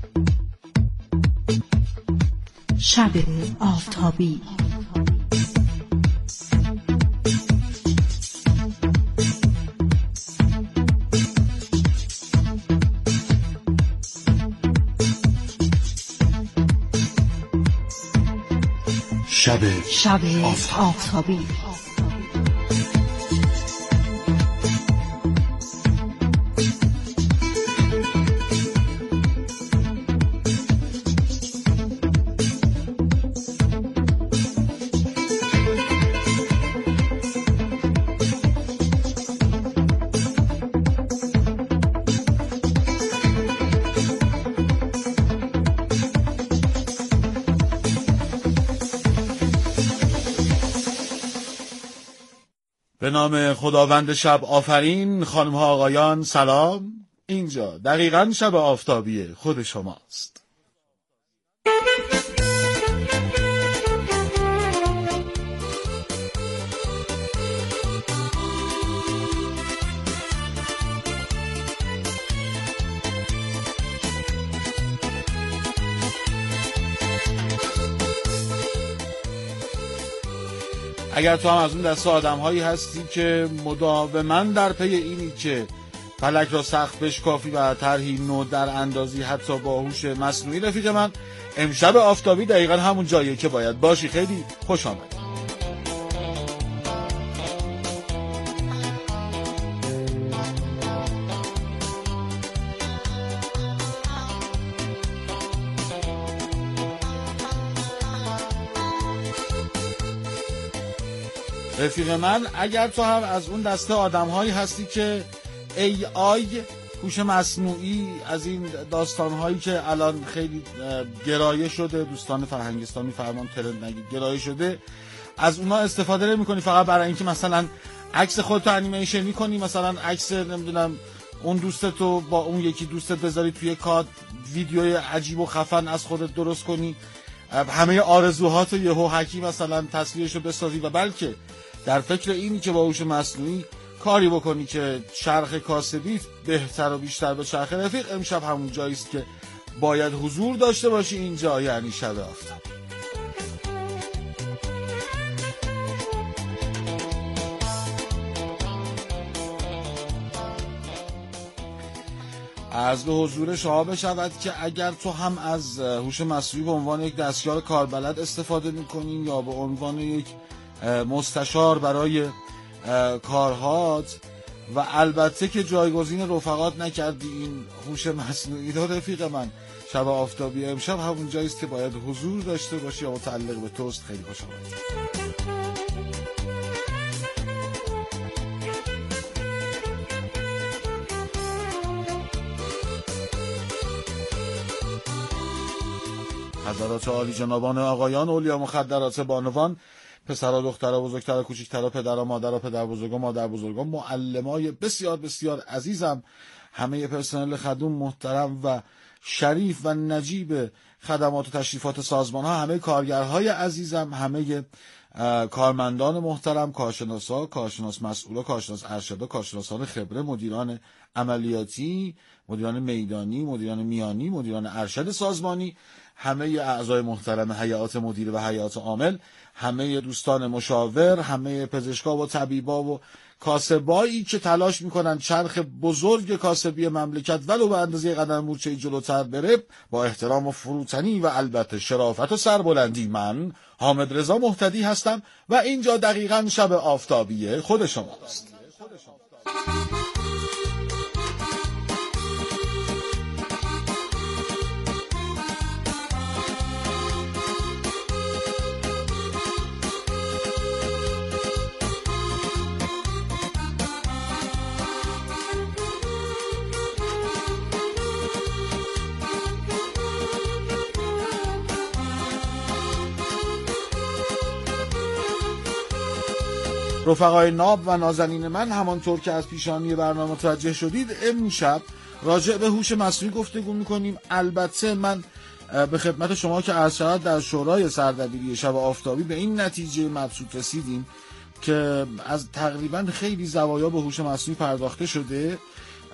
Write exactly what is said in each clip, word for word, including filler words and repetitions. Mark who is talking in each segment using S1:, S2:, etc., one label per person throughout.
S1: شب آفتابی.
S2: شب
S1: شب آفتابی.
S3: به نام خداوند شب آفرین. خانم ها آقایان سلام. اینجا دقیقاً شب آفتابی خود شماست. اگر تو هم از اون دسته آدم هایی هستی که مداوما در پی اینی که فلک را سخت بشکافی و طرحی نو در اندازی حتی با هوش مصنوعی، رفیق من امشب آفتابی دقیقا همون جاییه که باید باشی. خیلی خوش آمد. رفیق من اگر تو هم از اون دسته آدم هایی هستی که ای آی، هوش مصنوعی، از این داستان هایی که الان خیلی گرایه شده، دوستان فرهنگستان میفرمان ترند نگید گرایه شده، از اونا استفاده نمی کنی فقط برای اینکه مثلا عکس خودتو انیمیشن میکنی، مثلا عکس نمیدونم اون دوستتو با اون یکی دوستت بذاری توی کاد، ویدیوی عجیب و خفن از خودت درست کنی، همه آرزوهاتو یهو هکی مثلا تصویرشو بسازی، و بلکه در فکر اینی که با هوش مصنوعی کاری بکنی که چرخ کاسبیت بهتر و بیشتر به چرخ. رفیق امشب همون جاییست که باید حضور داشته باشی اینجا، یعنی شب آفتابی. عرض به حضور شما بشود که اگر تو هم از هوش مصنوعی به عنوان یک دستیار کاربلد استفاده میکنی یا به عنوان یک مستشار برای کارهات و البته که جایگزین رفقات نکردی این هوش مصنوعی رو، رفیق من شب آفتابی امشب همون جاییست که باید حضور داشته باشی یا متعلق به توست. خیلی خوش آمدید. حضرات عالی جنابان آقایان اولیا مخدرات بانوان، پسرها دخترها بزرگترها کوچیکترها، پدرها مادرها پدر بزرگا مادر بزرگا، معلمای بسیار بسیار عزیزم، همه پرسنل خدوم محترم و شریف و نجیب خدمات و تشریفات سازمان ها، همه کارگرهای عزیزم، همه کارمندان محترم، کارشناسا، کارشناس مسئولا، کارشناس ارشدا، کارشناسان خبره، مدیران عملیاتی، مدیران میدانی، مدیران میانی، مدیران ارشد سازمانی، همه اعضای محترم هیئات مدیره و هیئات عامل، همه دوستان مشاور، همه پزشکا و طبیبا و کاسبایی که تلاش میکنن چرخ بزرگ کاسبی مملکت ولو به اندازه قدم مورچه‌ای جلوتر بره، با احترام و فروتنی و البته شرافت و سربلندی، من حامد رضا مهتدی هستم و اینجا دقیقاً شب آفتابی خود شماست. رفقای ناب و نازنین من، همانطور که از پیشانی برنامه متوجه شدید، امشب راجع به هوش مصنوعی گفتگو می‌کنیم. البته من به خدمت شما که عرض شود در شورای سردبیری شب آفتابی به این نتیجه مبسوط رسیدیم که از تقریبا خیلی زوایا به هوش مصنوعی پرداخته شده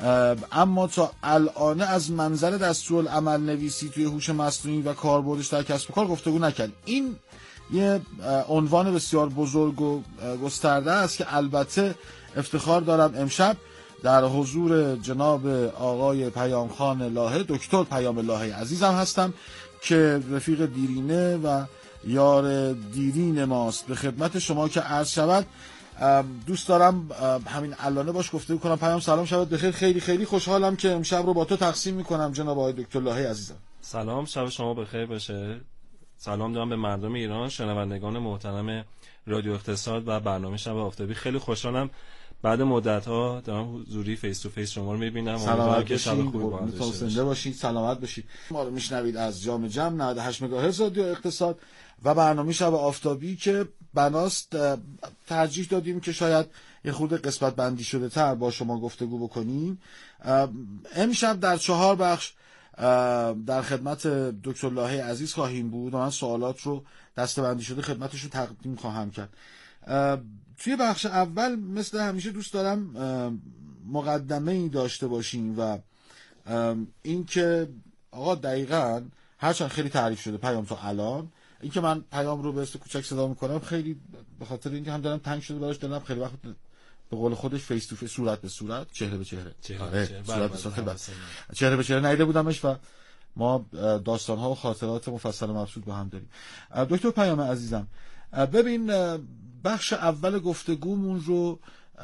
S3: اما تا الان از منظر دستورالعمل نویسی توی هوش مصنوعی و کاربردش در کسب و کار گفتگو نکرد. این یه عنوان بسیار بزرگ و گسترده است که البته افتخار دارم امشب در حضور جناب آقای پیامخان لاهه، دکتر پیام لاهه عزیزم هستم که رفیق دیرینه و یار دیرین ماست. به خدمت شما که عرض شود دوست دارم همین الانه باش گفتگو کنم. پیام سلام شبت بخیر، خیلی خیلی خوشحالم که امشب رو با تو تقسیم میکنم جناب آقای دکتر لاهه عزیزم.
S2: سلام، شب شما بخیر باشه. سلام دارم به مردم ایران، شنوندگان محترم رادیو اقتصاد و برنامه شب آفتابی. خیلی خوشحالم بعد مدت ها دارم حضوری فیس تو فیس شما رو میبینم.
S3: سلامت باشید، زنده باشید، سلامت باشید. ما رو میشنوید از جام جم نود و هشت مگاهرتز رادیو اقتصاد و برنامه شب آفتابی که بناست ترجیح دادیم که شاید یه خورده قسمت بندی شده تر با شما گفتگو بکنیم. امشب در چهار بخش در خدمت دکتر لاهه عزیز خواهیم بود و من سوالات رو دسته‌بندی شده خدمتشون تقدیم خواهم کرد. توی بخش اول مثل همیشه دوست دارم مقدمه‌ای داشته باشیم و این که آقا دقیقاً هرچند خیلی تعریف شده پیام تا الان، این که من پیام رو به است کوچک صدا میکنم خیلی به خاطر اینکه هم دارم تنگ شده براش، دلم خیلی وقت به قول خودش فیس تو فیس، صورت به صورت، چهره به چهره
S2: چهره
S3: آره
S2: چهره
S3: صورت به صورت چهره به چهره ندیده بودمش و ما داستان‌ها و خاطرات مفصل و مبسوط با هم داریم. دکتر پیام عزیزم، ببین بخش اول گفتگومون رو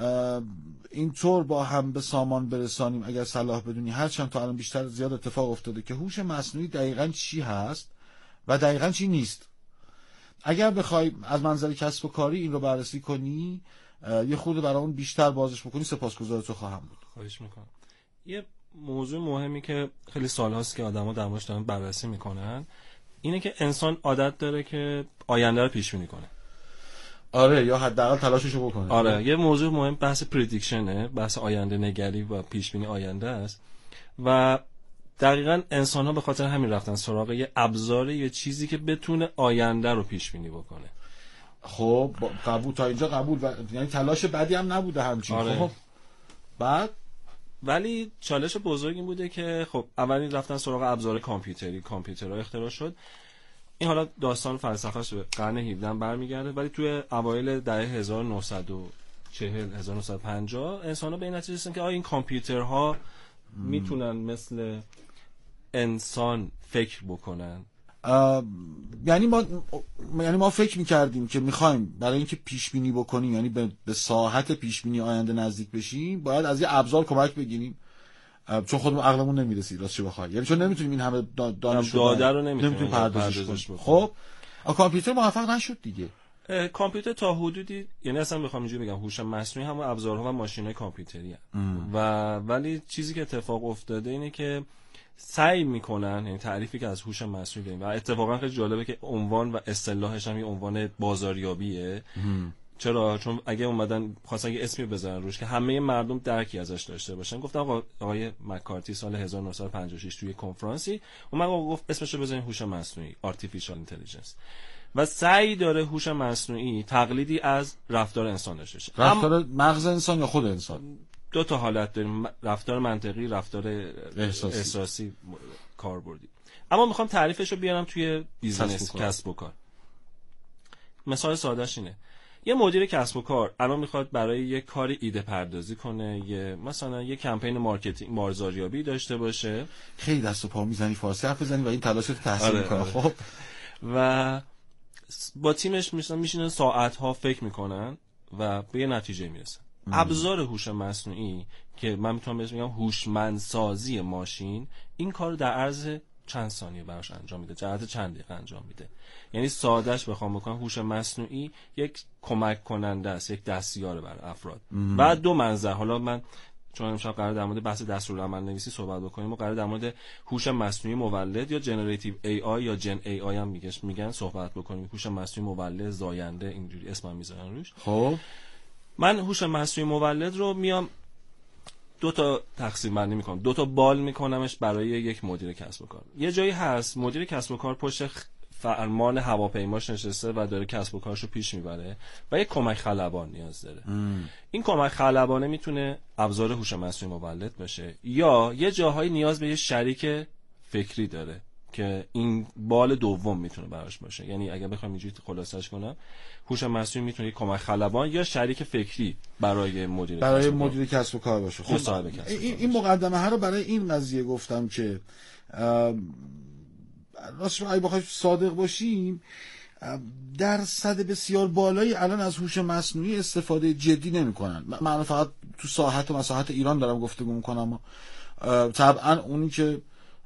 S3: اینطور با هم به سامان برسانیم اگر صلاح بدونی، هرچند تا الان بیشتر زیاد اتفاق افتاده، که هوش مصنوعی دقیقاً چی هست و دقیقاً چی نیست. اگر بخوای از منظر کسب و کاری این رو بررسی کنی، یه خورده برامون بیشتر بازش بکنی، سپاسگزار تو خواهم بود.
S2: خواهش میکنم. یه موضوع مهمی که خیلی سال‌هاست که آدم‌ها در موردش دارن بررسی میکنن اینه که انسان عادت داره که آینده رو پیش بینی کنه.
S3: آره، یا حداقل تلاششو بکنه.
S2: آره، یه موضوع مهم بحث پردیکشنه، بحث آینده نگری و پیش بینی آینده است و دقیقاً انسان‌ها به خاطر همین رفتن سراغ یه ابزار، یه چیزی که بتونه آینده رو پیش بینی بکنه.
S3: خب قبول، تا اینجا قبول و یعنی تلاش بدی هم نبوده همچین.
S2: آره.
S3: خب بعد
S2: ولی چالش بزرگ این بوده که خب اولین رفتن سراغ ابزار کامپیوتری، کامپیوترها اختراع شد. این حالا داستان فلسفه‌اش به قرن هفدهم برمیگرده، ولی توی اوایل دهه هزار و نهصد و چهل هزار و نهصد و پنجاه انسان‌ها به این نتیجه رسیدن که آیا این کامپیوترها میتونن مثل انسان فکر بکنن.
S3: یعنی ما یعنی ما فکر می‌کردیم که می‌خوایم برای اینکه پیش بینی بکنیم، یعنی به, به ساحت پیش بینی آینده نزدیک بشیم، باید از یه ابزار کمک بگیریم، چون خودمون عقلمون نمیرسید راستش بخوای، یعنی چون نمیتونیم این همه دانش
S2: داده رو نمیتونیم
S3: پردازش کنیم. خب کامپیوتر موفق نشد دیگه.
S2: کامپیوتر تا حدودی، یعنی اصلا بخوام اینجوری بگم، هوش مصنوعی همون ابزارها و ماشین‌های کامپیوتری هستند و ولی چیزی که اتفاق افتاده اینه که سعی میکنن، یعنی تعریفی که از هوش مصنوعی داریم و اتفاقا خیلی جالبه که عنوان و اصطلاحش هم یه عنوان بازاریابیه. چرا؟ چون اگه اومدن خواستن یه اسمی بذارن روش که همه مردم درکی ازش داشته باشن، گفتم آقا آقای مکارتی سال هزار و نهصد و پنجاه و شش توی کنفرانسی اومد آقا گفت اسمش رو بذارین هوش مصنوعی، آرتفیشال اینتلیجنس، و سعی داره هوش مصنوعی تقلیدی از رفتار انسان داشته باشه.
S3: رفتار مغز انسان یا خود انسان؟
S2: دو تا حالت داریم، رفتار منطقی، رفتار
S3: احساسی,
S2: احساسی کاربردی. اما میخوام تعریفش رو بیارم توی بیزنس، کسب و کار. مثال سادهش اینه، یه مدیر کسب و کار الان میخواد برای یه کاری ایده پردازی کنه، یه مثلا یه کمپین مارکتینگ، بازاریابی داشته باشه.
S3: خیلی دست و پا میزنی فارسی حرف بزنی و این تلاش رو تحسین
S2: آره
S3: میکنه.
S2: آره.
S3: خب
S2: و با تیمش میشن میشینن ساعت ها فکر میکنن و به یه نتیجه میرسن. ابزار هوش مصنوعی که من میتونم بهش بگم هوشمندسازی ماشین، این کار در عرض چند ثانیه براش انجام میده، جهت چند دقیقه انجام میده. یعنی سادهش بخوام بکنم، هوش مصنوعی یک کمک کننده است، یک دستیار برای افراد. بعد دو منظر، حالا من چون امشب قرار در مورد بحث دستورالعمل نویسی صحبت بکنیم و قرار در مورد هوش مصنوعی مولد یا جنراتیو ای آی یا جن ای آی هم میگن میگن صحبت بکنیم. هوش مصنوعی مولد، زاینده، اینجوری اسم میذارن روش.
S3: خب
S2: من هوش مصنوعی مولد رو میام دو تا تقسیم بندی میکنم، دو تا بال میکنمش برای یک مدیر کسب و کار. یه جایی هست مدیر کسب و کار پشت فرمان هواپیماش نشسته و داره کسب و کارشو پیش میبره و یک کمک خلبان نیاز داره. ام. این کمک خلبانه میتونه ابزار هوش مصنوعی مولد باشه یا یه جاهای نیاز به یه شریک فکری داره که این بال دوم میتونه براش باشه. یعنی اگه بخوام اینجوری خلاصش کنم، هوش مصنوعی میتونه یک کمک خلبان یا شریک فکری برای مدیر
S3: برای مدیر کسب و کار باشه.
S2: خب
S3: این, این مقدمه ها رو برای این قضیه گفتم که راستش اگه بخوایم صادق باشیم، درصد بسیار بالایی الان از هوش مصنوعی استفاده جدی نمی‌کنن. من فقط تو ساحت و مساحت ایران دارم گفتگو می‌کنم. طبعا اونی که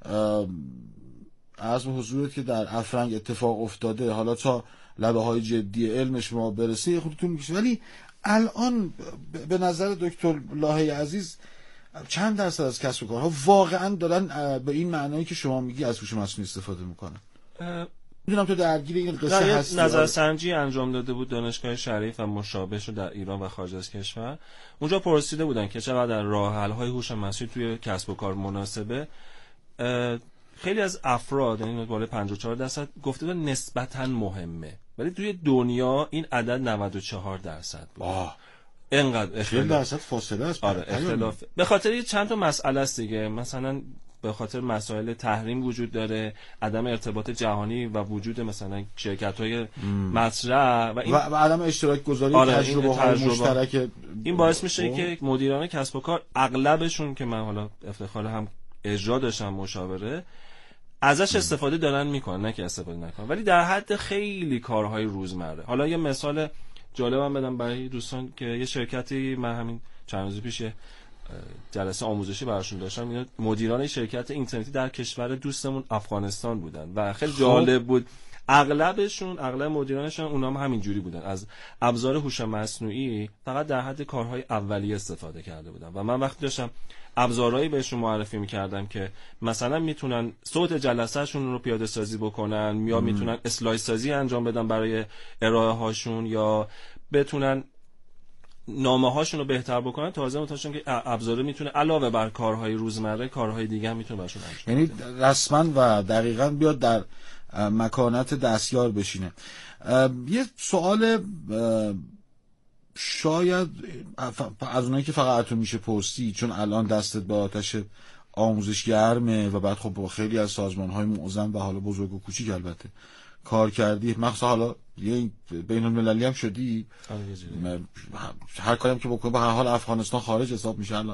S3: از حضورت که در افرنگ اتفاق افتاده حالا تا لبه های جدی علمش ما برسه خودتون میکشه، ولی الان به نظر دکتر لاهی عزیز چند درصد از کسب و کارها واقعا دارن به این معنایی که شما میگی از هوش مصنوعی استفاده میکنن؟ میدونم تو درگیر این قصه هستی.
S2: نظرسنجی انجام داده بود دانشگاه شریف و مشابهش رو در ایران و خارج از کشور. اونجا پرسیده بودن که چقدر راه حل های هوش مصنوعی توی کسب و کار مناسبه. خیلی از افراد، یعنی بالای پنجاه و چهار درصد گفته بود نسبتاً مهمه، ولی توی دنیا این عدد نود و چهار درصد بود. آه. اینقدر اختلاف
S3: درصد فاصله است.
S2: آره اختلاف. به خاطر چند تا مسئله است دیگه. مثلا به خاطر مسائل تحریم وجود داره، عدم ارتباط جهانی و وجود مثلا شرکت‌های مطرح و این
S3: و, و عدم اشتراک گذاری
S2: آره
S3: تجربه‌های مشترک.
S2: این باعث میشه او. که مدیران کسب و کار اغلبشون که من حالا افتخار هم اجرا داشتم مشاوره ازش استفاده دارن میکنن، نه که استفاده نکنن، ولی در حد خیلی کارهای روزمره. حالا یه مثال جالبم بدم برای دوستان که یه شرکتی من همین چند روز پیش جلسه آموزشی براشون داشتم، اینا مدیران شرکت اینترنتی در کشور دوستمون افغانستان بودن و خیلی جالب بود. اغلبشون اغلب مدیرانشون اونام همین جوری بودن، از ابزار هوش مصنوعی فقط در حد کارهای اولیه استفاده کرده بودن و من وقتی داشتم ابزارهایی بهشون معرفی میکردم که مثلا میتونن صوت جلسهشون رو پیاده سازی بکنن یا میتونن اسلاید سازی انجام بدن برای ارائه هاشون یا بتونن نامه هاشون رو بهتر بکنن، تازه متوجه که ابزار میتونه علاوه بر کارهای روزمره کارهای دیگه هم میتونه براشون انجام
S3: بده. یعنی رسما و دقیقاً بیاد در مکانت دستیار بشینه. یه سوال شاید از اونایی که فقط تو میشه پرسی، چون الان دستت به آتش آموزش گرمه و بعد خب با خیلی از سازمان‌های معظم و حالا بزرگ و کوچیک البته کار کردی، مخصوصا حالا یه بین المللی هم شدی، هر کاری هم که بکنی به هر حال افغانستان خارج حساب میشه الان.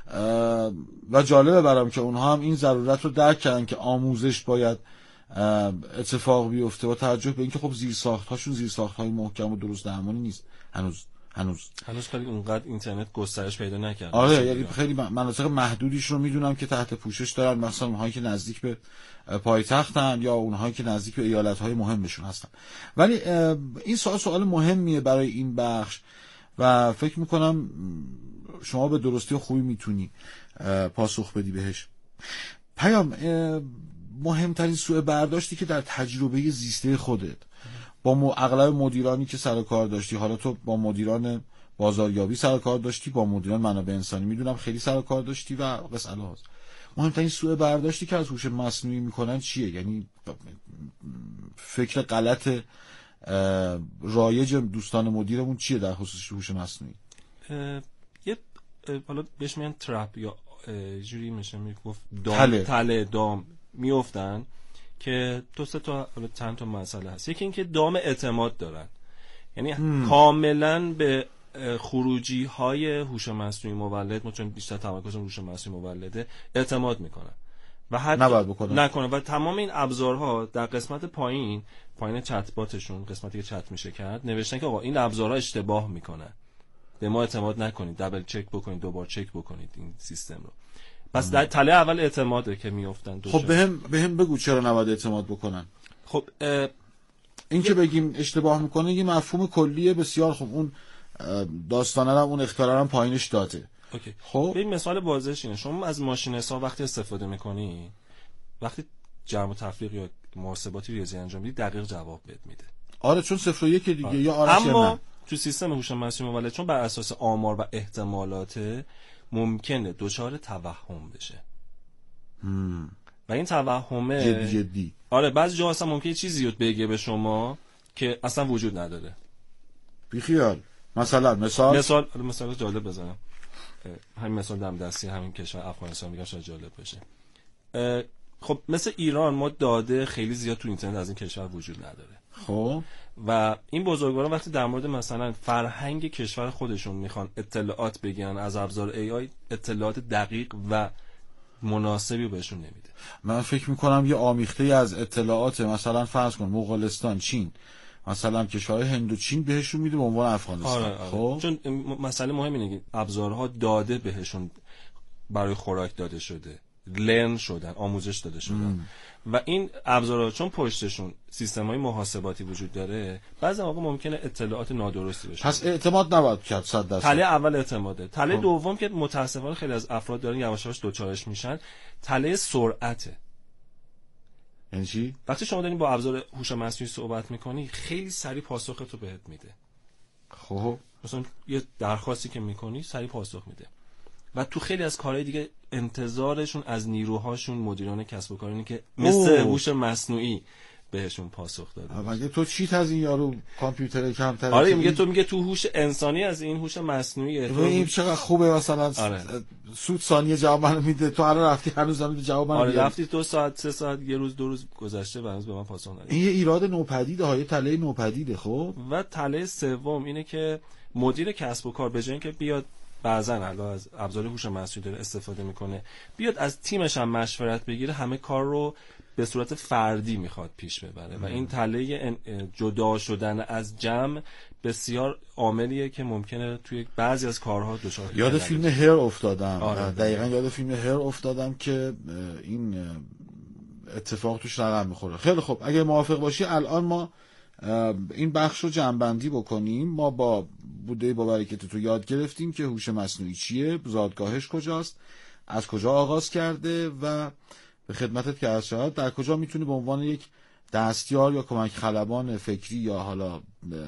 S3: و جالبه برام که اونها هم این ضرورت رو درک کردن که آموزش باید اتفاق بیفته با توجه به اینکه خب زیرساخت‌هاشون زیرساخت‌های محکم و درست درمانی نیست هنوز هنوز
S2: هنوز خیلی اونقدر اینترنت گسترش پیدا نکرده.
S3: آره یعنی خیلی مناطق محدودیش رو میدونم که تحت پوشش دارن، مثلا اونهایی که نزدیک به پایتختن یا اونهایی که نزدیک به ایالت‌های مهمشون هستن. ولی این سوال سوال مهمیه برای این بخش و فکر میکنم شما به درستی و خوبی میتونی پاسخ بدی بهش. پیام، مهمترین سوء برداشتی که در تجربه زیسته خودت با اغلب مدیرانی که سر کار داشتی، حالا تو با مدیران بازاریابی سر کار داشتی، با مدیران منابع انسانی میدونم خیلی سر کار داشتی و قصه هاست، مهمترین سوء برداشتی که از هوش مصنوعی میکنن چیه؟ یعنی فکر غلط رایج دوستان مدیرمون چیه در خصوص هوش مصنوعی؟
S2: یه حالا بهش میگن ترپ یا جوری میشه میگفت دام تله, تله دام میافتن که دو سه تا چند تا مسئله هست. یکی اینکه دام اعتماد دارن، یعنی هم. کاملا به خروجی های هوش مصنوعی مولد، ما چون بیشتر تمرکزمون هوش مصنوعی مولده، اعتماد میکنن و حتی
S3: نباید بکنن
S2: نکنن و تمام این ابزارها در قسمت پایین پایین چت باتشون، قسمتی که چت میشه کرد، نوشتن که آقا این ابزارها اشتباه میکنن، به ما اعتماد نکنید، دابل چک بکنید، دوبار چک بکنید این سیستم رو. پس در تله اول اعتماده که میافتن.
S3: خب بهم بهم بگو چرا نباید اعتماد بکنن؟
S2: خب
S3: این که بگیم اشتباه میکنه یه مفهوم کلیه بسیار خوب، اون داستانه هم اون اختیار هم پایینش داده.
S2: اوکی. خب این مثال بازش اینه، شما از ماشین حساب وقتی استفاده میکنی، وقتی جمع و تفریق یا محاسباتی ریاضی انجام میدی دقیق جواب بهت میده.
S3: آره چون صفر و یک دیگه. آره. یا آره
S2: اما نه. تو سیستم هوش مصنوعی مولد چون بر اساس آمار و احتمالات ممکنه دچار توهم بشه.
S3: هم.
S2: و این توهمه
S3: جدی جدی
S2: آره بعضی جا اصلا ممکنه چیزی رو بگه به شما که اصلا وجود نداره.
S3: بیخیال. مثلا مثال
S2: مثال مثال جالب بزنم، همین مثال دم دستی همین کشور افغانستان میگم شاید جالب بشه. خب مثل ایران ما داده خیلی زیاد تو اینترنت از این کشور وجود نداره.
S3: خب
S2: و این بزرگواران وقتی در مورد مثلا فرهنگ کشور خودشون میخوان اطلاعات بگیرن از ابزار ای آی، اطلاعات دقیق و مناسبی بهشون نمیده.
S3: من فکر میکنم یه آمیخته از اطلاعات مثلا فرض کن مغولستان، چین، مثلا کشورهای هند و چین بهشون میده به عنوان افغانستان.
S2: آره آره.
S3: خب
S2: چون مسئله مهم اینه که ابزارها داده بهشون برای خوراک داده شده، لرن شدن، آموزش داده شدن ام. و این ابزارها چون پشتشون سیستم‌های محاسباتی وجود داره، بعضی موقع ممکنه اطلاعات نادرستی بشه.
S3: پس اعتماد نباید کرد صد درصد.
S2: تله اول اعتماده. تله خب. دوم که متاسفانه خیلی از افراد دارن یواش یواش دوچارش میشن، تله سرعته.
S3: یعنی چی؟
S2: وقتی شما دارین با ابزار هوش مصنوعی صحبت میکنی خیلی سریع پاسخت رو بهت میده.
S3: خب
S2: مثلا یه درخواستی که میکنی سریع پاسخ میده. و تو خیلی از کارهای دیگه انتظارشون از نیروهاشون مدیران کسب و کار اینه که مثل هوش مصنوعی بهشون پاسخ داده.
S3: مگه تو چیت از این یارو کامپیوتر کمتره؟
S2: آره میگه تو میگه تو هوش انسانی از این هوش مصنوعیه.
S3: تو این چقدر خوبه مثلا آره. سود ثانیه جواب منو میده، تو الان رفتی هنوز هم جواب منو
S2: آره رفتی دو ساعت سه ساعت یه روز دو روز گذشته و هنوز به من پاسخ ندادی.
S3: این یه ایراد نوپدیده های تله نوپدیده. خب
S2: و تله سوم اینه که مدیر کسب و کار به جای اینکه بیاد بعضن حالا از ابزار هوش مصنوعی داره استفاده میکنه، بیاد از تیمش هم مشورت بگیره، همه کار رو به صورت فردی میخواد پیش ببره و این تله جدا شدن از جمع بسیار عاملیه که ممکنه توی بعضی از کارها دچار
S3: یاد فیلم هر افتادم.
S2: آره
S3: دقیقاً یاد فیلم هر افتادم که این اتفاق توش رقم میخوره. خیلی خب اگه موافق باشی الان ما این بخش رو جمع‌بندی بکنیم. ما با بوده با برکت تو یاد گرفتیم که هوش مصنوعی چیه، زادگاهش کجاست، از کجا آغاز کرده و به خدمتت که عرض شود در کجا میتونه به عنوان یک دستیار یا کمک خلبان فکری یا حالا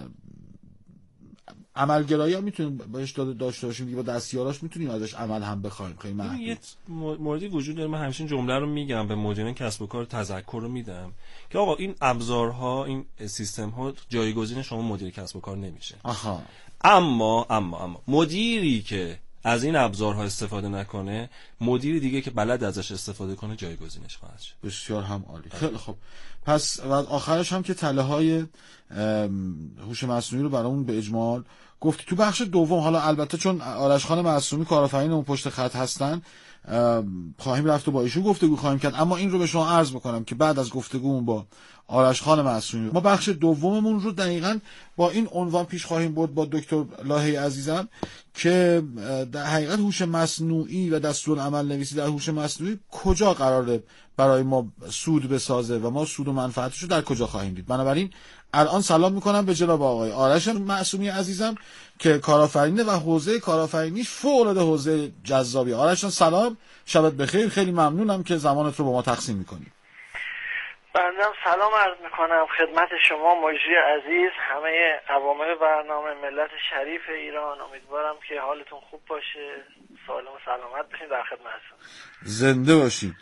S3: عملگرایی هم میتونیم باش داشته باشیم، با دستیاراش میتونیم ازش عمل هم بخوایم. خیلی محدود.
S2: یه موردی وجود داره، من همیشه جمله رو میگم به مدیران کسب و کار، تذکر رو میدم که آقا این ابزارها این سیستم ها جایگزین شما مدیر کسب و کار نمیشه.
S3: آها.
S2: اما اما اما مدیری که از این ابزارها استفاده نکنه، مدیر دیگه که بلد ازش استفاده کنه جایگزینش خواهد شد.
S3: بسیار هم عالی. خیلی خب پس و آخرش هم که تله های هوش مصنوعی رو برامون به اجمال گفتی. تو بخش دوم حالا البته چون آرش خان معصومی کارآفرین اون پشت خط هستن خواهیم رفت و با ایشون گفتگو خواهیم کرد، اما این رو به شما عرض بکنم که بعد از گفتگومون با آرش خان معصومی ما بخش دوممون رو دقیقاً با این عنوان پیش خواهیم برد با دکتر لاهی عزیزم که در حقیقت هوش مصنوعی و دستورالعمل نویسی در هوش مصنوعی کجا قراره برای ما سود بسازه و ما سود و منفعتش رو در کجا خواهیم دید. بنابراین الان سلام میکنم به جناب آقای آرش معصومی عزیزم که کارآفرینه و حوزه کارآفرینیش فوق‌العاده حوزه جذابی. آرش سلام، شبت بخیر، خیلی ممنونم که زمانت رو با ما تقسیم میکنی.
S4: بندم سلام عرض میکنم خدمت شما مجری عزیز، همه عوامل برنامه، ملت شریف ایران. امیدوارم که حالتون خوب باشه، سالم و سلامت باشین. در خدمتتون.
S3: زنده باشین.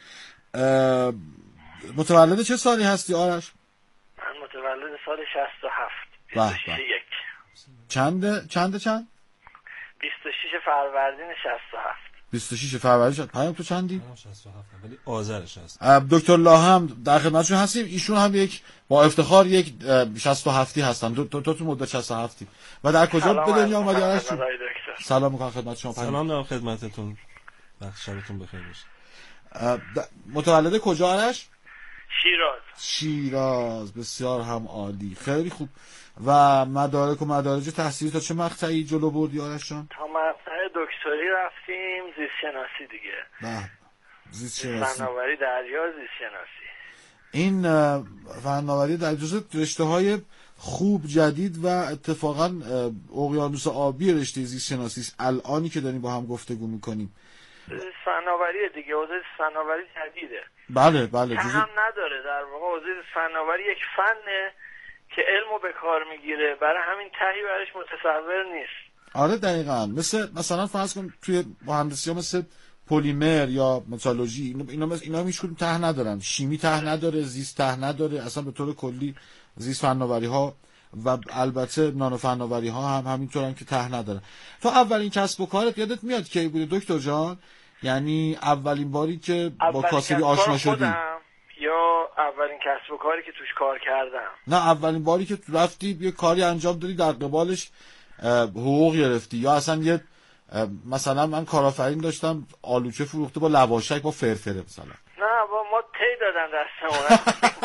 S3: متولد چه سالی هستی آرش؟
S4: من متولد سال شصت و هفت.
S3: به به. چند چند چند؟
S4: بیست و شش فروردین شصت و هفت.
S3: بیست و شش فروردین. پیام تو چندی؟
S2: شصت و هفت ولی آذرش هست.
S3: دکتر لاهم در خدمتشون هستیم. ایشون هم یک با افتخار یک شصت و هفتی هستن. تو تو تو مدت شصت و هفتی و در کجا به دنیا اومدی آرش؟ سلام میکنم خدمت شما.
S2: سلام دارم خدمتتون. وقت شبتون بخیر باشه.
S3: متولد کجا آرش؟
S4: شیراز.
S3: شیراز. بسیار هم عالی، خیلی خوب. و مدارک و مدارج تحصیلی تا چه مقطعی جلو بردی آرش جان؟
S4: تا مقطع دکتری رفتیم، زیست شناسی دیگه.
S3: نه زیست شناسی،
S4: فناوری دریا، زیست شناسی.
S3: این فناوری در جزء رشته‌های خوب جدید و اتفاقا اقیانوس آبی رشته زیست شناسی است الانی که داریم با هم گفتگو میکنیم.
S4: فناوری دیگه، حوزه فناوری جدیده.
S3: بله بله.
S4: جزء هم نداره در واقع. حوزه فناوری یک فنه که علمو به کار میگیره، برای همین تهی برش متصور نیست.
S3: آره دقیقاً. مثل مثلا فرض کن توی مهندسی ها مثل پلیمر یا متالورژی، اینا اینا اینا هیچ کدوم ته ندارن. شیمی ته نداره، زیست ته نداره، اصلا به طور کلی زیست فناوری ها و البته نانو فناوری ها هم همینطور هم که ته ندارن. تو اولین کسب و کارت یادت میاد کی بوده دکتر جان؟ یعنی اولین باری که با کاسبی آشنا شدی؟
S4: یا اولین کسب و کاری که توش کار کردم؟
S3: نه، اولین باری که رفتی یه کاری انجام دادی در قبالش حقوق گرفتی، یا اصلا یه مثلا من کارآفرین داشتم آلوچه فروخته با لواشک با فرفره مثلا.
S4: نه با ما تی دادن دستمون.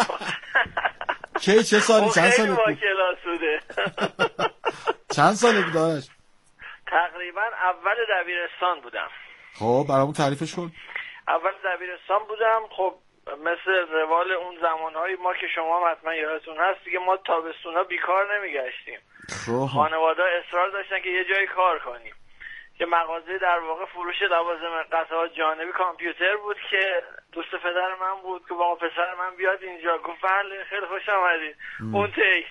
S3: کی چه سالی چند سالت بود؟
S4: خیلی با کلاس بوده.
S3: چند سالت بود داشت؟
S4: تقریبا اول دبیرستان بودم.
S3: خب برامون تعریفش کن.
S4: اول دبیرستان بودم. خب مثل روال اون زمانهای ما که شما حتما یادتون هست دیگه، ما تابستونا بیکار نمیگشتیم.
S3: خب
S4: خانواده اصرار داشتن که یه جایی کار کنیم. که مغازه در واقع فروش لوازم قطعات جانبی کامپیوتر بود که دوست پدر من بود که با پسر من بیاد اینجا. گفت بله خیلی خوش آمدید. اون تی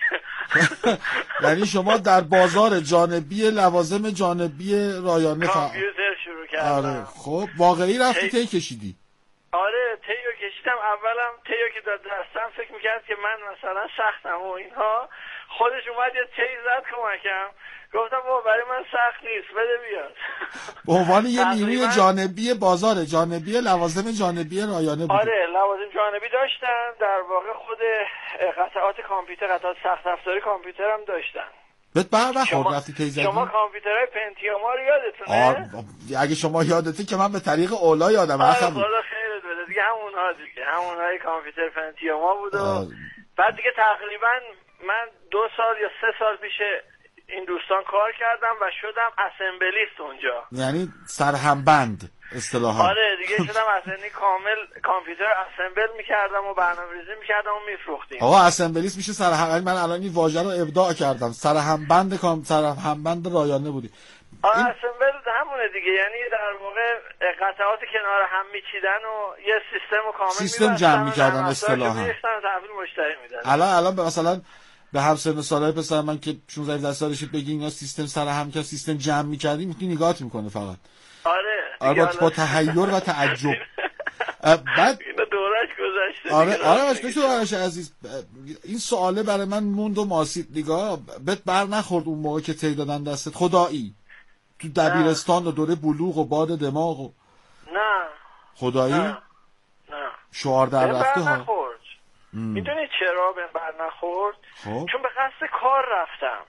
S3: یعنی شما در بازار جانبی لوازم جانبی رایانه
S4: کامپیوتر شروع کردم.
S3: آره. خب واقعی رفتی تی کشیدی؟
S4: آره تیو کشیدم. اولم تیو که داد دستم فکر میکرد که من مثلا سختم و اینها. خودش اومد یه تی زد کمکم. گفتم بابا برای من سخت نیست بده بیاد.
S3: به عنوان یه نیروی جانبی بازار جانبی لوازم جانبی رایانه بود.
S4: آره لوازم جانبی داشتن در واقع. خود قطعات کامپیوتر، قطعات سخت افزاری کامپیوتر هم داشتن.
S3: بهت برنخورد رفتی تی زدی؟
S4: شما کامپیوترهای پنتیوم ها رو یادتونه؟
S3: آره اگه شما یادته که من به طریق اولا یادم.
S4: آره خدا خیرت بده دیگه. همونها دیگه همونهای کامپیوتر پنتیوم ها بود. و بعد دیگه تقریبا من دو سال یا سه سال پیش این دوستان کار کردم و شدم اسمبلیست اونجا.
S3: یعنی سرهمبند اصطلاحا.
S4: آره دیگه شدم اصلا کامل کامپیوتر اسمبل میکردم و برنامه‌ریزی میکردم و میفروختیم.
S3: آقا اسمبلیست میشه سرهم. من الان این واژه رو ابداع کردم. سرهمبند کام سرهمبند رایانه بودی.
S4: آره این... اسمبل همونه دیگه. یعنی در واقع قطعات کنار هم میچیدن و یه سیستم رو کامل
S3: سیستم جمع میکردن اصطلاحا.
S4: می‌ریختن تحویل مشتری میدادن.
S3: الان الان مثلا به همسن سالای پسر من که شانزده هفده سالشه بگین یا سیستم سر هم که سیستم جمع می‌کردی میتونی نگاهت میکنه فقط.
S4: آره.
S3: آره با تحیر و تعجب. بعد
S4: اینا دورش گذشته.
S3: آره آره باش دکتر آرش عزیز، این سواله برای من موند و ماسید نگاه. بهت بر نخورد اون موقع که تی دادن دستت خدایی تو دبیرستان و دوره بلوغ و باد دماغ و
S4: نه
S3: خدایی؟
S4: نه نه
S3: شعار در رفته ها.
S4: میدونی چرا بهم بر نخورد؟
S3: خب.
S4: چون به قصد کار رفتم.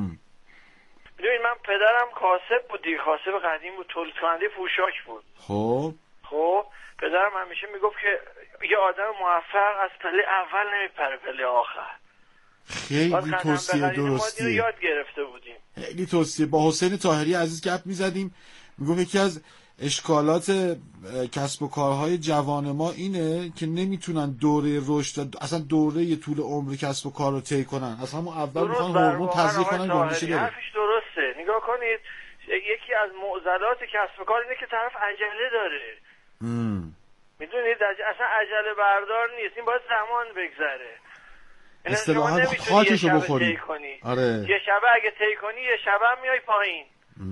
S4: میدونید من پدرم کاسب بود دیگه. کاسب قدیم بود، تولید کننده پوشاک بود.
S3: خب
S4: خب پدرم همیشه میگفت که یه آدم موفق از پله اول نمیپره پله آخر.
S3: خیلی توصیه درستی.
S4: ما یاد گرفته بودیم.
S3: خیلی توصیه. با حسین طاهری عزیز گپ میزدیم، میگفت یکی از اشکالات کسب و کارهای جوان ما اینه که نمیتونن دوره رشد، اصلا دوره طول عمر کسب و کار رو طی کنن. اصلا همون اول میخوان هورمون تزریق کنن گونه‌شه بره.
S4: حرفش درسته. نگاه کنید یکی از معضلات کسب و کار اینه که طرف عجله داره. میدونید اصلا عجله بردار نیست. این باید زمان بگذره.
S3: اصطلاحاً خاکشو بخوری.
S4: آره. یه شبه اگه طی کنی یه شبه هم میای پایین.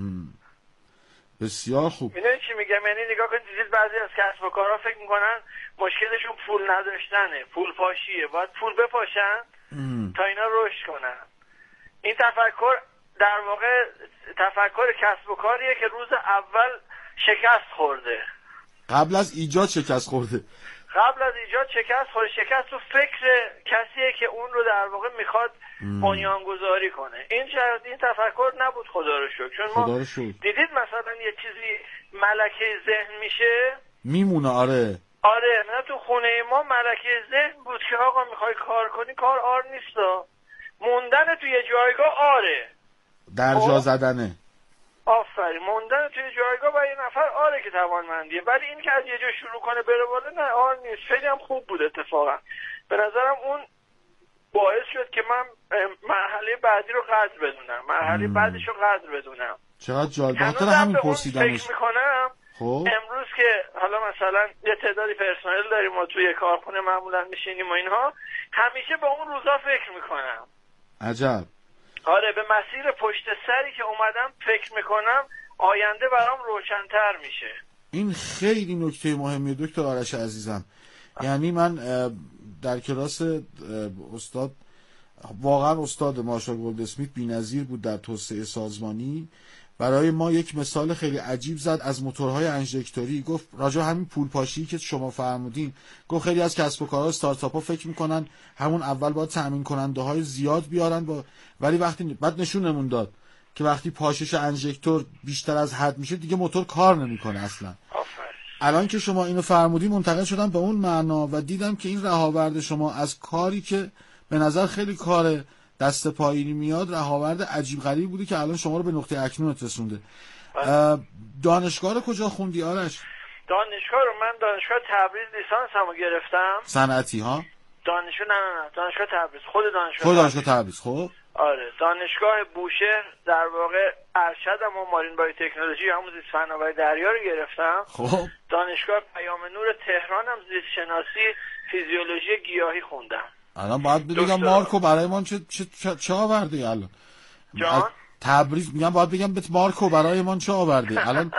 S3: بسیار خوب.
S4: میدونید چی میگم؟ یعنی نگاه کنید دیدید بعضی از کسب و کارها فکر میکنن مشکلشون پول نداشتنه، پول پاشیه. باید پول بپاشن ام. تا اینا رشد کنن. این تفکر در واقع تفکر کسب و کاریه که روز اول شکست خورده.
S3: قبل از ایجاد شکست خورده.
S4: قبل از ایجاد شکست خورده. شکست تو فکر کسیه که اون رو در واقع میخواد بنیانگذاری کنه. این شرط این تفکر نبود خدا رو شکر. چون ما دیدید مثلا یه چیزی ملکه ذهن میشه
S3: میمونه. آره
S4: آره نه تو خونه ما ملکه ذهن بود که آقا میخوای کار کنی کار آر نیستا. موندن تو یه جایگاه آره.
S3: در جا زدنه.
S4: آفرین. موندن توی جایگاه برای یه نفر آره که توانمندیه، ولی این که از یه جا شروع کنه بره بالا نه آر نیست. خیلی هم خوب بود اتفاقا. به نظرم اون باعث شد که من مرحله بعدی رو قدر بدونم، مرحله بعدش رو قدر بدونم.
S3: چقدر جالب. بخاطر همین پرسیدمش.
S4: فکر میکنم
S3: خب
S4: امروز که حالا مثلا یه تعدادی پرسنل داریم و توی کارخونه معمولا میشینیم و اینها، همیشه به اون روزا فکر میکنم.
S3: عجب.
S4: آره به مسیر پشت سری که اومدم فکر میکنم آینده برام روشن‌تر میشه.
S3: این خیلی نکته مهمیه دکتر آرش عزیزم. یعنی من در کلاس استاد، واقعا استاد مارشال گلدسمیت بی‌نظیر بود در توسعه سازمانی، برای ما یک مثال خیلی عجیب زد از موتورهای انژکتوری. گفت راجع همین پول پاشی که شما فرمودین، گفت خیلی از کسب و کارها استارتاپ‌ها فکر میکنن همون اول باید تامین کننده های زیاد بیارن با... ولی وقتی بعد نشونمون داد که وقتی پاشش انژکتور بیشتر از حد میشه دیگه موتور کار نمیکنه اصلا. الان که شما اینو فرمودین منتقل شدم به اون معنا و دیدم که این رهاورد شما از کاری که به نظر خیلی کار دست پایینی میاد، رهاورد عجیب غریب بودی که الان شما رو به نقطه اکنونت رسونده. دانشگاه رو کجا خوندی آرش؟
S4: دانشگاه رو من دانشگاه تبریز لیسانسمو گرفتم.
S3: صنعتی ها؟
S4: دانشگاه نه نه نه دانشگاه تبریز، خود دانشگاه
S3: خود دانشگاه تبریز. خب
S4: آره، دانشگاه بوشهر در واقع ارشدم و مارین بایو تکنولوژی همون زیست فناوری دریا رو گرفتم.
S3: خب
S4: دانشگاه پیام نور تهرانم زیست شناسی فیزیولوژی گیاهی خوندم.
S3: الان باید بگم مارکو برای من چه چه چه, چه آوردی الان؟
S4: جان
S3: تبریز میگم باید بگم بهت مارکو برای من چه آوردی الان؟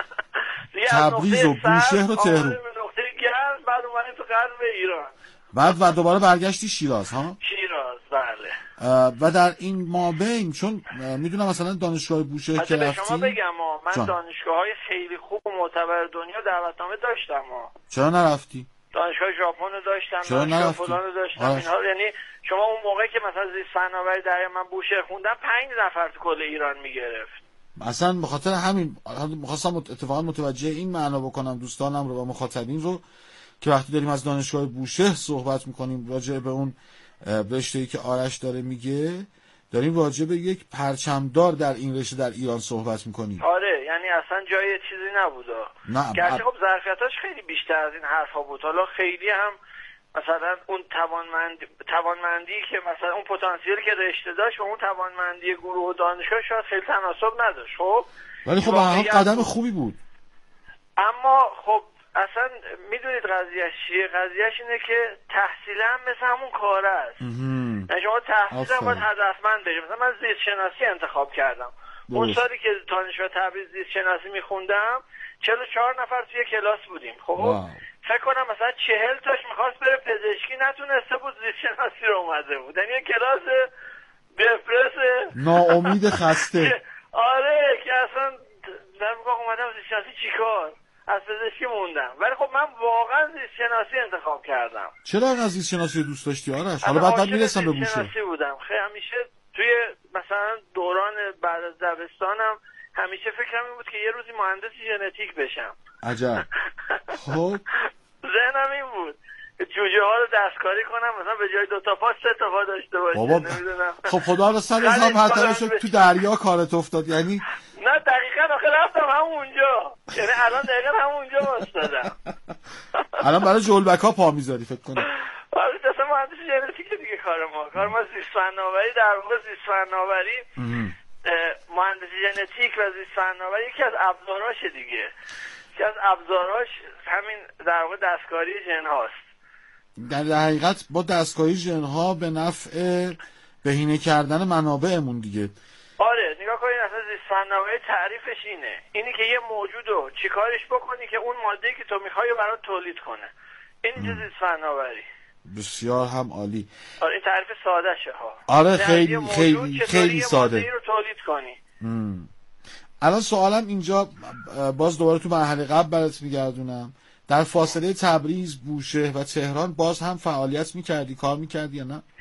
S3: تبریز و بوشهر و تهران
S4: نقطه گرم، بعد اومدیم تو غرب ایران،
S3: بعد و دوباره برگشتی شیراز ها؟
S4: شیراز بله.
S3: و در این مابین چون میدونم مثلا دانشگاه بوشهر که رفتی،
S4: شما بگم ما من
S3: جان.
S4: دانشگاه‌های خیلی خوب و معتبر دنیا دعوتنامه داشتم ها.
S3: چرا نرفتی؟
S4: دانشگاه ژاپن رو داشتم،
S3: چرا
S4: دانشگاه
S3: نرفتی؟
S4: فلان رو داشتم
S3: آه.
S4: اینها. یعنی شما اون موقعی که مثلا زیست فناوری دریا من بوشهر خوندم پنج نفر تو کل ایران میگرفت.
S3: اصلا به خاطر همین می‌خواستم اتفاقا متوجه این معنا بکنم دوستانم رو و مخاطبین رو که وقتی داریم از دانشگاه بوشهر صحبت میکنیم راجع به اون رشته‌ای که آرش داره میگه، داریم راجع به یک پرچمدار در این رشته در ایران صحبت میکنیم.
S4: آره یعنی اصلا جای چیزی نبود.
S3: نه
S4: گرچه خب ظرفیتاش خیلی بیشتر از این حرفا بود. حالا خیلی هم مثلا اون توانمندی توانمندی که مثلا اون پتانسیلی که رشته داشت و اون توانمندی گروه و دانشگاه شاید خیلی تناسب نداشت. خب
S3: ولی خب واقعا قدم خوبی بود.
S4: اما خب اصلا میدونید قضیهش چیه؟ قضیهش اینه که تحصیل هم مثل همون کار است. یعنی شما تحصیل هم باید هدفمند بشه. مثلا من زیست شناسی انتخاب کردم. اون سالی که دانشگاه تبریز زیست شناسی میخوندم چهل و چهار نفر توی کلاس بودیم. خب فکر کنم مثلا چهل تاش میخواست بره پزشکی، نتونسته بود، زیست شناسی رو اومده بود. یعنی یه کلاس دپرس
S3: ناامید خسته.
S4: آره که اصلا در واقع اومدم زیست شناسی چیکار؟ از پزشکی موندم. ولی خب من واقعا زیست شناسی انتخاب کردم.
S3: چرا از زیست شناسی دوست داشتی آرش؟ حالا بعد بعد میرسم به بوشهر.
S4: زیست شناسی بودم. خیلی همیشه توی مثلا دوران بعد از دبستانم همیشه فکرم این بود که یه روزی مهندس ژنتیک بشم.
S3: عجب. خب
S4: ذهنم این بود که جوجه ها رو دستکاری کنم، مثلا به جای دو تا پا سه تا پا داشته باشه.
S3: بابا
S4: نمیدونم.
S3: خب خدا رو سر حساب هر طرفش تو دریا کارت افتاد. یعنی
S4: نه دقیقاً آخه رفتم همونجا. یعنی الان دقیقاً همونجا واسطادم. الان
S3: برای جلبکا پا میذاری فکر کنم.
S4: آره اصلا مهندس ژنتیک دیگه کار ما. کار ما زیست فناوری، در واقع زیست فناوری مهندسی ژنتیک و زیست فناوری یکی از ابزاراش دیگه. یکی از ابزاراش همین در واقع دستکاری ژن هاست.
S3: در حقیقت با دستکاری ژن ها به نفع بهینه کردن منابعمون دیگه.
S4: آره نگاه کنید اصلا زیست فناوری تعریفش اینه. اینی که یه موجودو چیکارش بکنی که اون ماده‌ای که تو می‌خوای برات تولید کنه. این زیست فناوری.
S3: بسیار هم عالی.
S4: آره این تعریف ساده شه ها.
S3: آره خیلی خیلی خیلی ساده.
S4: رو تولید کنی.
S3: ام. الان سوالم اینجا باز دوباره تو مرحله قبل برات میگردونم. در فاصله تبریز، بوشهر و تهران باز هم فعالیت میکردی، کار میکردی یا نه؟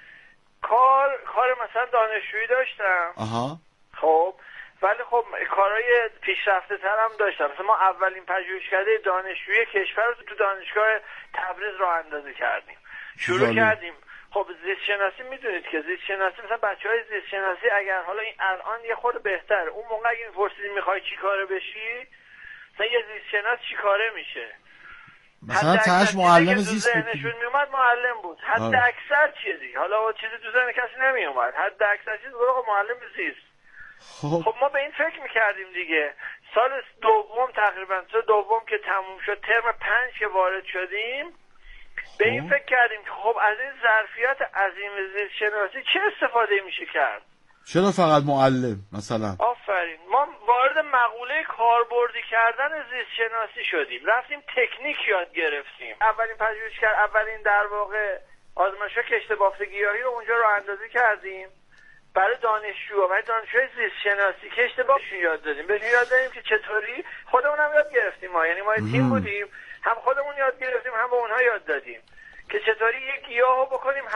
S4: کار کار مثلا دانشجویی داشتم.
S3: آها.
S4: خب ولی خب کارهای پیشرفته تر هم داشتم. مثلا ما اولین پژوهشکده دانشجویی کشور رو تو دانشگاه تبریز راه اندازی کردیم. شروع زالی. کردیم. خب زیست شناسی میدونید که زیست شناسی مثلا بچهای زیست شناسی اگر حالا این الان یه خورده بهتره، اون موقع اگه می‌پرسیدی می‌خوای چی کاره بشی، مثلا یه زیست شناس چی کاره میشه؟
S3: مثلا تاش معلم زیست بود.
S4: نشون میومد معلم بود. حد اکثر چیزی. حالا چیزی تو ذهن کسی نمیومد. حد اکثر چیز بود معلم زیست.
S3: خب.
S4: خب ما به این فکر میکردیم دیگه. سال دوم تقریبا سال دوم که تموم شد، ترم پنج که وارد شدیم، خب. به این فکر کردیم که خب از این ظرفیت عظیم زیست شناسی چه استفاده میشه کرد؟
S3: چرا فقط معلم مثلا؟
S4: آفرین. ما وارد مقوله کاربردی کردن زیست شناسی شدیم، رفتیم تکنیک یاد گرفتیم. اولین پژوهشگر اولین در واقع آزمایشگاه کشت بافت گیاهی رو اونجا راه اندازی کردیم برای دانشجوها، برای دانشجوی زیست شناسی کشت بافتشون یاد دادیم. بهشون یاد دادیم که چطوری خودمون هم یاد گرفتیم ما، یعنی ما تیم بودیم، هم خودمون یاد گرفتیم هم به اونها یاد دادیم که چطوری یک گیاهو بکنیم